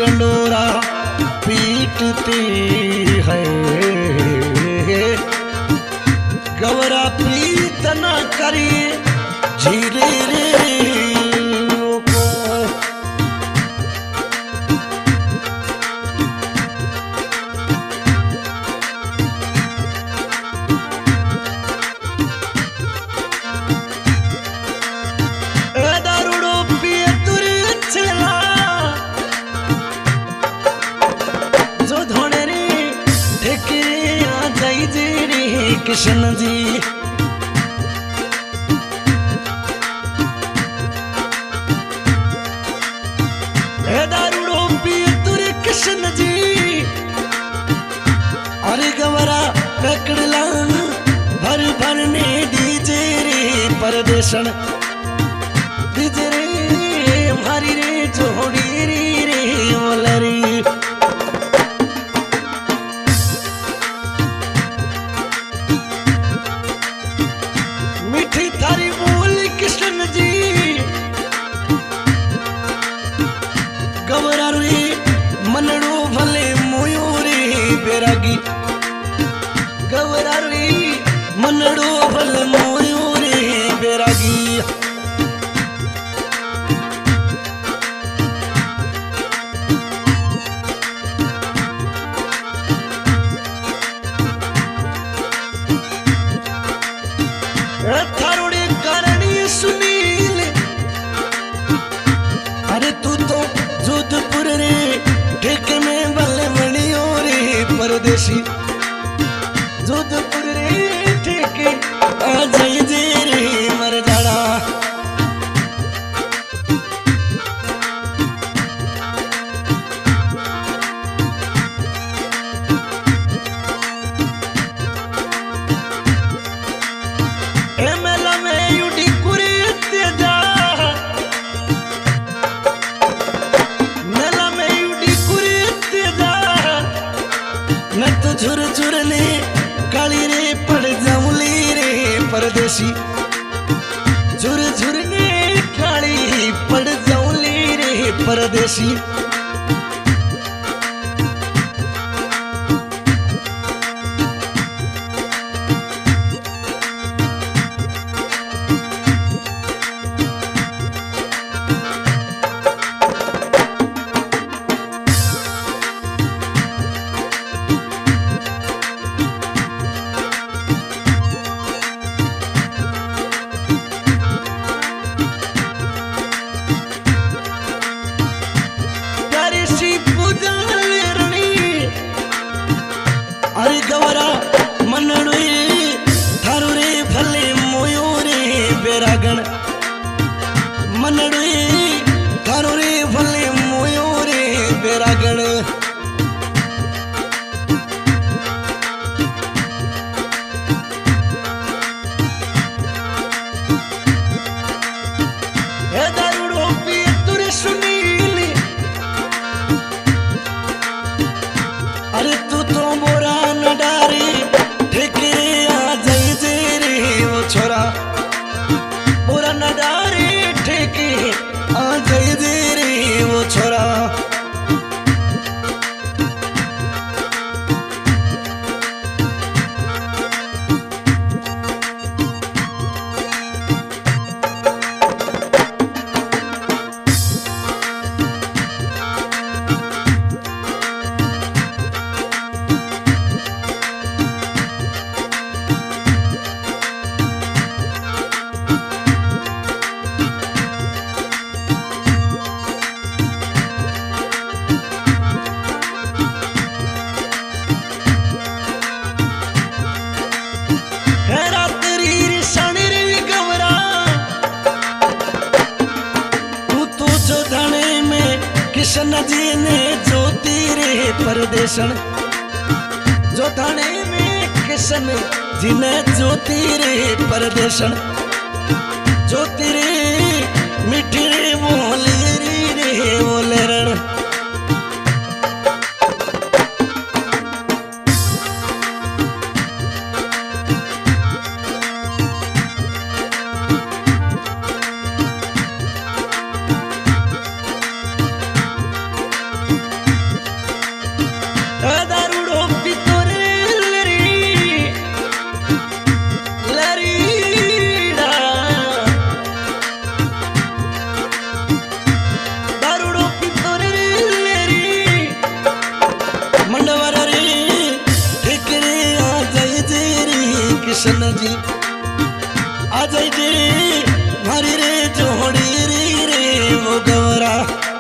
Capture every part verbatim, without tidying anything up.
डंडोरा पीटते हैं। गवरा प्रीत न करिए झीरे रे को। दारूड़ो पिए तुर चला जो धोने रे ठेके आ जाई जे रे कृष्ण जी। दारूड़ो पिए तुर कृष्ण जी। अरे गवरा पकड़ला भर भरने दीजे रे परदेशन दीजे रे हमारी रे जोड़ी रे रे वलरी। मीठी थारी बोल कृष्ण जी। गवरा रे मनड़ो भले मोयो रे बैरागी। गवरा रे मनड़ो भले मोयो रे बैरागी। थारोड़े करणी सुनील। अरे तू तो जोधपुर रे ठेके में बल्ले बनियो रे परदेसी। जोधपुर रे ठेके आ जाई जे रे मर जाना। झुर झुरने काली रे पड़ जाऊली रे परदेसी। झुर झुरने काली पड़ जाऊली रे परदेसी। अरे गवरा मनड़ो थारो रे भले मोयो रे बैरागण। मनड़ो थारो रे भले मोयो रे बैरागण। दारूड़ो पिए तुर सुनील। अरे तू तो मोरा न डारी ठेके आ जाई जे रे वो छोरा। मोरा न डारी ठेके आ जाई जे रे वो छोरा। कृष्ण जी ने ज्योति रे परदेशन। जो थाने में कृष्ण जी ने ज्योति रे परदेशन। ज्योति रे मिठी रे बोली रे बोलेरण। कृष्ण जी अजय जी मारी रे जोड़ी री रे वो गौरा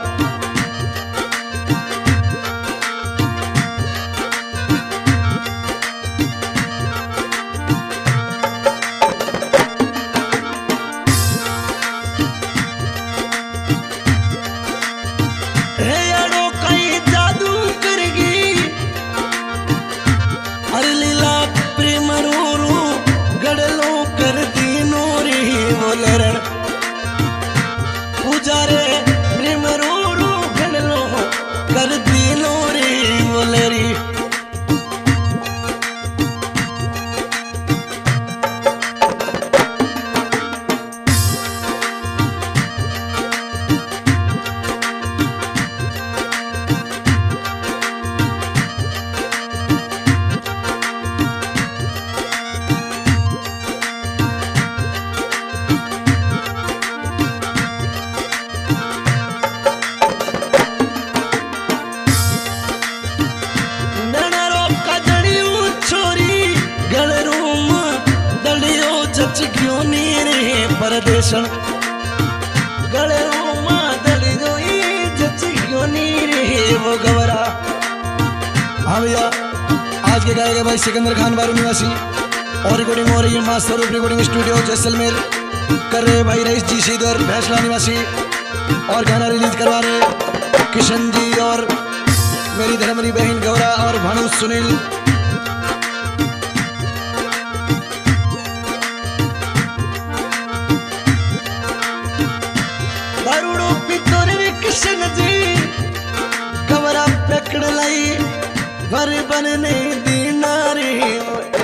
परदेशन गले दली जो जो रे वो गवरा। हाँ भैया आज के गायक भाई सिकंदर खान बारू निवासी और रिकॉर्डिंग हो रही है मास्टर रूप रिकॉर्डिंग स्टूडियो जैसलमेर कर रहे भाई रईस जी सीधर फैसला निवासी और गाना रिलीज करवा रहे किशन जी और मेरी धर्मरी बहन गौरा और भानु सुनील। कृष्ण जी कवरा पकड़ लाई वर बनने दी नारी